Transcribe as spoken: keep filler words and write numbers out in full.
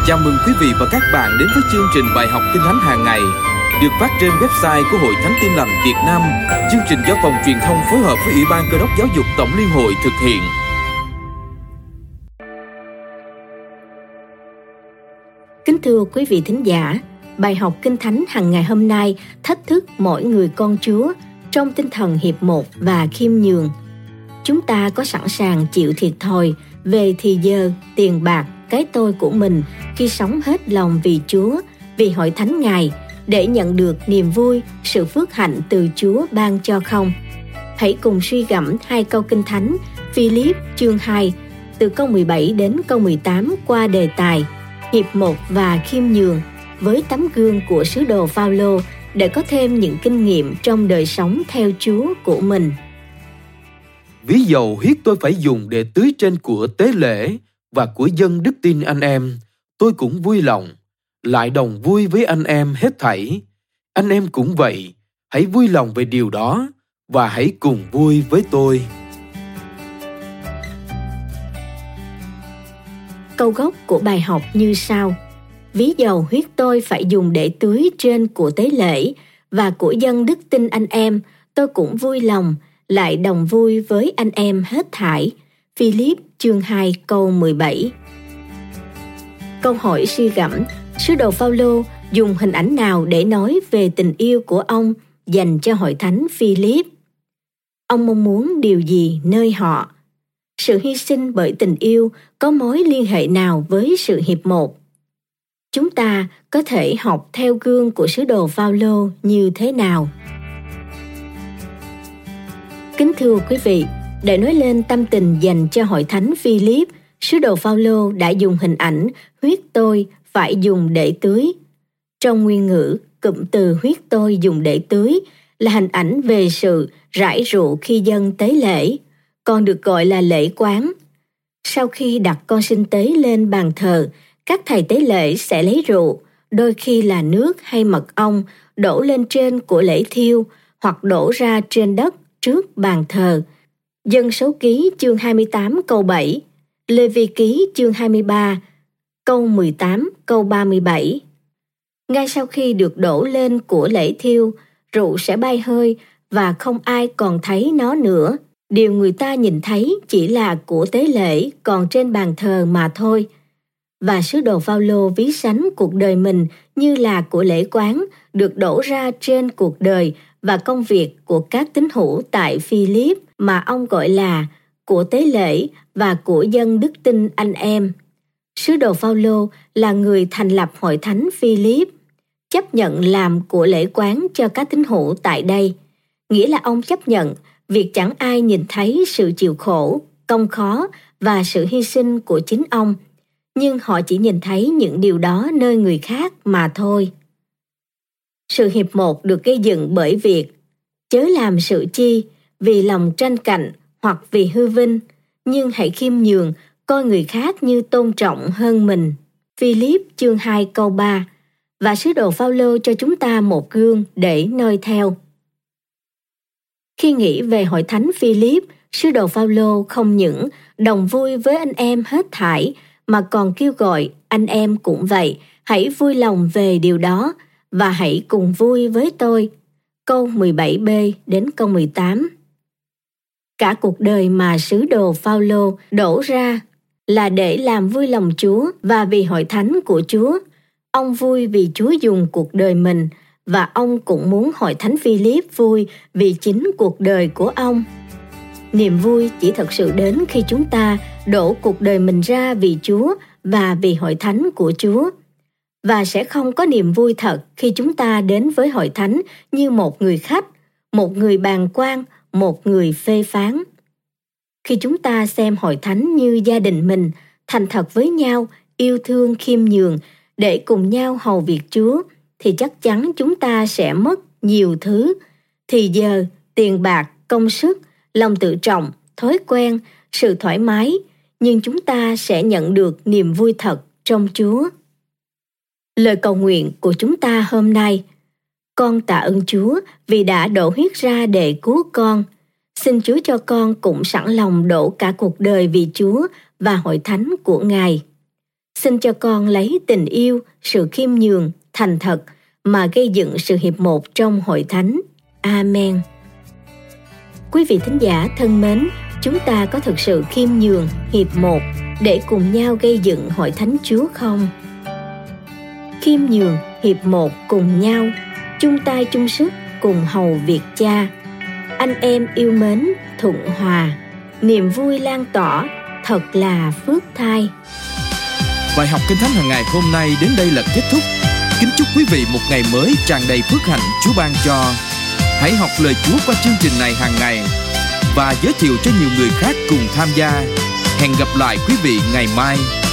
Chào mừng quý vị và các bạn đến với chương trình bài học Kinh Thánh hàng ngày được phát trên website của Hội Thánh Tin Lành Việt Nam. Chương trình do phòng truyền thông phối hợp với Ủy ban Cơ đốc Giáo dục Tổng Liên hội thực hiện. Kính thưa quý vị thính giả, bài học Kinh Thánh hàng ngày hôm nay thách thức mỗi người con Chúa trong tinh thần hiệp một và khiêm nhường. Chúng ta có sẵn sàng chịu thiệt thòi về thì giờ, tiền bạc, cái tôi của mình khi sống hết lòng vì Chúa, vì hội thánh Ngài, để nhận được niềm vui, sự phước hạnh từ Chúa ban cho không? Hãy cùng suy gẫm hai câu Kinh Thánh Phi-líp chương hai từ câu mười bảy đến câu mười tám qua đề tài hiệp một và khiêm nhường với tấm gương của sứ đồ Phao-lô để có thêm những kinh nghiệm trong đời sống theo Chúa của mình. Ví dầu huyết tôi phải dùng để tưới trên của tế lễ và của dân đức tin anh em, tôi cũng vui lòng, lại đồng vui với anh em hết thảy. Anh em cũng vậy, hãy vui lòng về điều đó và hãy cùng vui với tôi. Câu gốc của bài học như sau: Ví dầu huyết tôi phải dùng để tưới trên của tế lễ và của dân đức tin anh em, tôi cũng vui lòng, lại đồng vui với anh em hết thảy. Phi-líp chương hai câu mười bảy. Câu hỏi suy gẫm: sứ đồ Phao-lô dùng hình ảnh nào để nói về tình yêu của ông dành cho hội thánh Phi-líp? Ông mong muốn điều gì nơi họ? Sự hy sinh bởi tình yêu có mối liên hệ nào với sự hiệp một? Chúng ta có thể học theo gương của sứ đồ Phao-lô như thế nào? Kính thưa quý vị, để nói lên tâm tình dành cho hội thánh Phi-líp, sứ đồ Phao-lô đã dùng hình ảnh huyết tôi phải dùng để tưới. Trong nguyên ngữ, cụm từ huyết tôi dùng để tưới là hình ảnh về sự rải rượu khi dâng tế lễ, còn được gọi là lễ quán. Sau khi đặt con sinh tế lên bàn thờ, các thầy tế lễ sẽ lấy rượu, đôi khi là nước hay mật ong, đổ lên trên của lễ thiêu hoặc đổ ra trên đất trước bàn thờ. Dân số ký chương hai mươi tám câu bảy, Lê Vi ký chương hai mươi ba, câu mười tám, câu ba mươi bảy. Ngay sau khi được đổ lên của lễ thiêu, rượu sẽ bay hơi và không ai còn thấy nó nữa. Điều người ta nhìn thấy chỉ là của tế lễ còn trên bàn thờ mà thôi. Và sứ đồ Phao-lô ví sánh cuộc đời mình như là của lễ quán được đổ ra trên cuộc đời và công việc của các tín hữu tại Phi-líp mà ông gọi là của tế lễ và của dân đức tin anh em. Sứ đồ Phao-lô là người thành lập hội thánh Phi-líp, chấp nhận làm của lễ quán cho các tín hữu tại đây, nghĩa là ông chấp nhận việc chẳng ai nhìn thấy sự chịu khổ, công khó và sự hy sinh của chính ông, nhưng họ chỉ nhìn thấy những điều đó nơi người khác mà thôi. Sự hiệp một được gây dựng bởi việc chớ làm sự chi vì lòng tranh cạnh hoặc vì hư vinh, nhưng hãy khiêm nhường, coi người khác như tôn trọng hơn mình. Phi-líp chương hai câu ba. Và sứ đồ Phao-lô cho chúng ta một gương để noi theo. Khi nghĩ về hội thánh Phi-líp, sứ đồ Phao-lô không những đồng vui với anh em hết thảy mà còn kêu gọi anh em cũng vậy, hãy vui lòng về điều đó và hãy cùng vui với tôi. Câu mười bảy b đến câu mười tám. Cả cuộc đời mà sứ đồ Phao-lô đổ ra là để làm vui lòng Chúa và vì hội thánh của Chúa. Ông vui vì Chúa dùng cuộc đời mình và ông cũng muốn hội thánh Phi-líp vui vì chính cuộc đời của ông. Niềm vui chỉ thật sự đến khi chúng ta đổ cuộc đời mình ra vì Chúa và vì hội thánh của Chúa. Và sẽ không có niềm vui thật khi chúng ta đến với hội thánh như một người khách, một người bàng quan, một người phê phán. Khi chúng ta xem hội thánh như gia đình mình, thành thật với nhau, yêu thương khiêm nhường, để cùng nhau hầu việc Chúa, thì chắc chắn chúng ta sẽ mất nhiều thứ, thì giờ, tiền bạc, công sức, lòng tự trọng, thói quen, sự thoải mái, nhưng chúng ta sẽ nhận được niềm vui thật trong Chúa. Lời cầu nguyện của chúng ta hôm nay: Con tạ ơn Chúa vì đã đổ huyết ra để cứu con. Xin Chúa cho con cũng sẵn lòng đổ cả cuộc đời vì Chúa và hội thánh của Ngài. Xin cho con lấy tình yêu, sự khiêm nhường, thành thật mà gây dựng sự hiệp một trong hội thánh. Amen. Quý vị thính giả thân mến, chúng ta có thực sự khiêm nhường, hiệp một để cùng nhau gây dựng hội thánh Chúa không? Khiêm nhường, hiệp một cùng nhau, chung tay chung sức cùng hầu việc Cha. Anh em yêu mến, thuận hòa, niềm vui lan tỏa, thật là phước thai. Bài học Kinh Thánh hàng ngày hôm nay đến đây là kết thúc. Kính chúc quý vị một ngày mới tràn đầy phước hạnh Chúa ban cho. Hãy học lời Chúa qua chương trình này hàng ngày và giới thiệu cho nhiều người khác cùng tham gia. Hẹn gặp lại quý vị ngày mai.